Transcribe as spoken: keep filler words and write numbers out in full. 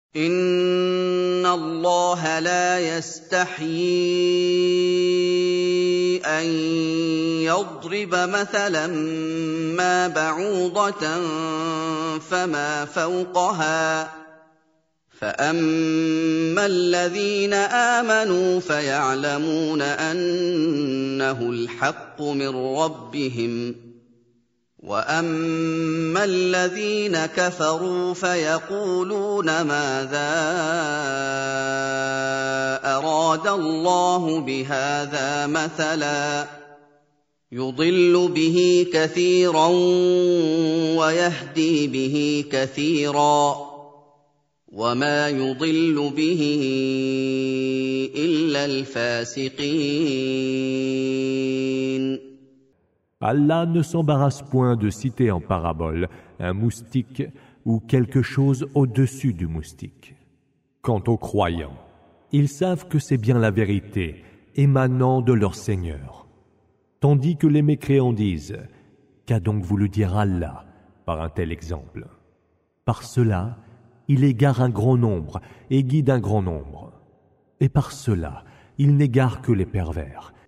إِنَّ اللَّهَ لَا يَسْتَحْيِي أَن يَضْرِبَ مَثَلًا مَّا بَعُوضَةً فَمَا فَوْقَهَا ۚ فَأَمَّا الَّذِينَ آمَنُوا فَيَعْلَمُونَ أَنَّهُ الْحَقُّ مِن رَّبِّهِمْ ۖ وَأَمَّا الَّذِينَ كَفَرُوا فَيَقُولُونَ مَاذَا أَرَادَ اللَّهُ بِهَٰذَا مَثَلًا ۚ يُضِلُّ بِهِ كَثِيرًا وَيَهْدِي بِهِ كَثِيرًا ۚ وَمَا يُضِلُّ بِهِ إِلَّا الْفَاسِقِينَ. Allah ne s'embarrasse point de citer en parabole un moustique ou quelque chose au-dessus du moustique. Quant aux croyants, ils savent que c'est bien la vérité émanant de leur Seigneur. Tandis que les mécréants disent « Qu'a donc voulu dire Allah par un tel exemple ?» Par cela, il égare un grand nombre et guide un grand nombre. Et par cela, il n'égare que les pervers.